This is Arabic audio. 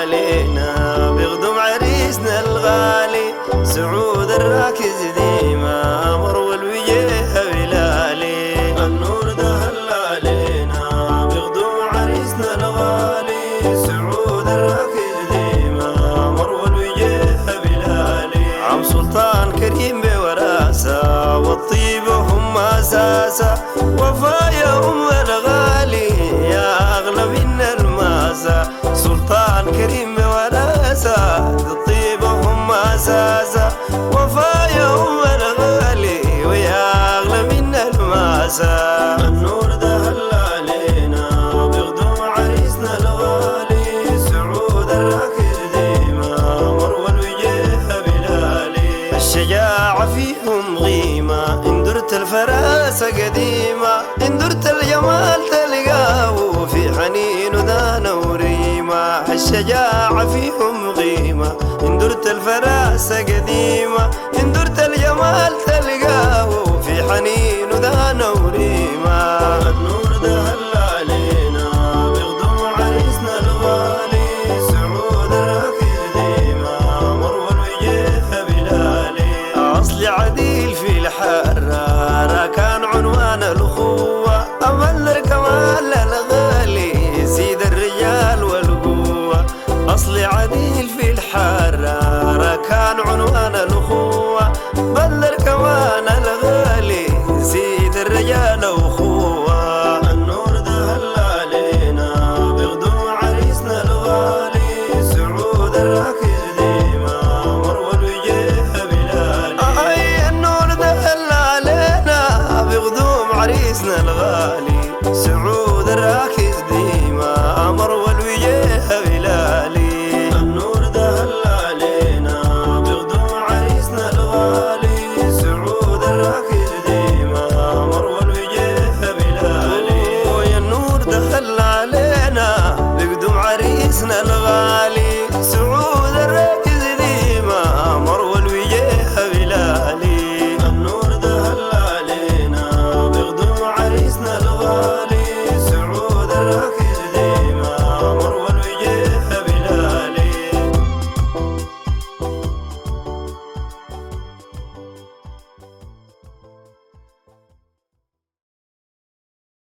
علينا بيخدم عريسنا الغالي سعود الراكز ديما مروى الوجيه بلالي. النور ده هل علينا بيخدم عريسنا الغالي سعود الراكز ديما مروى الوجيه بلالي. عم سلطان كريم بوراسة والطيبة هم أساسة وفايهم الغالي يا أغلى من الماسة. سلطان كريم بوراسة الطيبة هم أساسة وفايهم الغالي ويا أغلى من الماسة. النور ده هل علينا بيخدم عريسنا الغالي سعود الراكز ديما مروى الوجيه بلالي. الشجاعة فيهم غيمة إن درت الفراسة قديمة إن درت الجمال تلقاه في حنين ودانا وريمة. الشجاعة فيهم غيمة إن درت الفراسة قديمة إن درت الجمال تلقاه في حنين ودانا وريمة. النور ده هل علينا بيخدم عريسنا الغالي سعود الراكز ديما مروى الوجيه بلالي. أصلي عديل في الحرارة كان عنوان الأخوة أمل الكمال الغالي سيد الرجال والقوة. أصلي عديل في الحرارة كان عنوان الأخوة بل الكمان الغالي سيد الرجال وأخوة. النور ده هل علينا بيخدم عريسنا الغالي سعود الراكز ديما مروى الوجيه بلالي. أي النور ده هل علينا بيخدم عريسنا الغالي سعود